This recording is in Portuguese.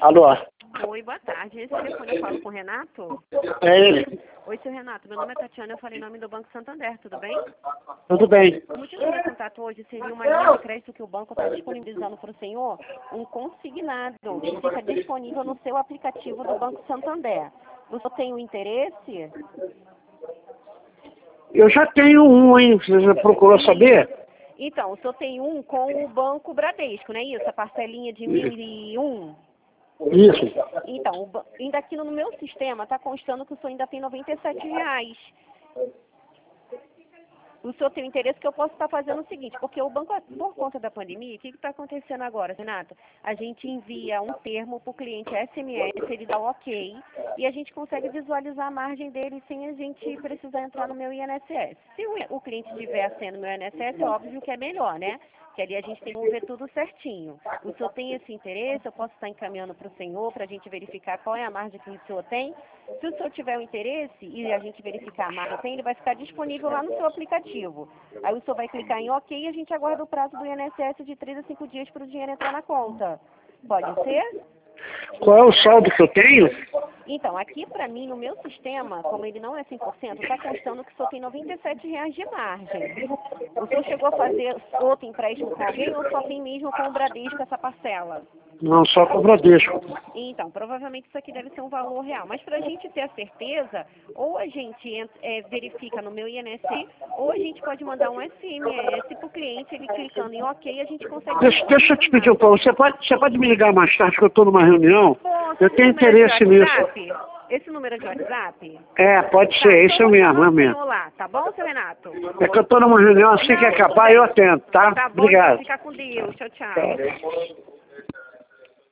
Alô? Oi, boa tarde. Esse telefone eu falo com o Renato? É ele. Oi, seu Renato. Meu nome é Tatiana, eu falei em nome do Banco Santander, tudo bem? Tudo bem. O motivo do meu contato hoje seria uma linha de crédito que o banco está disponibilizando para o senhor, um consignado, que fica disponível no seu aplicativo do Banco Santander. O senhor tem o interesse? Eu já tenho um, hein? Você já procurou saber? Então, o senhor tem um com o Banco Bradesco, não é isso? A parcelinha de 1.001. Isso. Então, ainda aqui no meu sistema está constando que o senhor ainda tem R$ 97. O senhor tem interesse que eu posso estar fazendo o seguinte, porque o banco, por conta da pandemia, o que está acontecendo agora, Renato? A gente envia um termo para o cliente SMS, ele dá o ok, e a gente consegue visualizar a margem dele sem a gente precisar entrar no meu INSS. Se o cliente estiver sendo meu INSS, é óbvio que é melhor, né? Que ali a gente tem que ver tudo certinho. O senhor tem esse interesse, eu posso estar encaminhando para o senhor, para a gente verificar qual é a margem que o senhor tem. Se o senhor tiver o interesse e a gente verificar a margem que tem, ele vai ficar disponível lá no seu aplicativo. Aí o senhor vai clicar em OK e a gente aguarda o prazo do INSS de 3 a 5 dias para o dinheiro entrar na conta. Pode ser? Qual é o saldo que eu tenho? Então, aqui para mim, no meu sistema, como ele não é 100%, está constando que só tem R$ 97 de margem. O senhor chegou a fazer outro empréstimo com alguém ou só tem mesmo com o Bradesco essa parcela? Não, só com o Bradesco. Então, provavelmente isso aqui deve ser um valor real. Mas para a gente ter a certeza, ou a gente verifica no meu INSS, ou a gente pode mandar um SMS para o cliente, ele clicando em OK, a gente consegue... Deixa eu te pedir um pouco. Você pode me ligar mais tarde, que eu estou numa reunião? Eu tenho interesse nisso. Esse número de WhatsApp? É, pode ser. Esse é o mesmo, é o mesmo. Lá, tá bom, seu Renato? É que eu estou numa reunião, assim que acabar eu atendo, tá? Tá bom, Obrigado. fica com Deus. Tchau, tchau.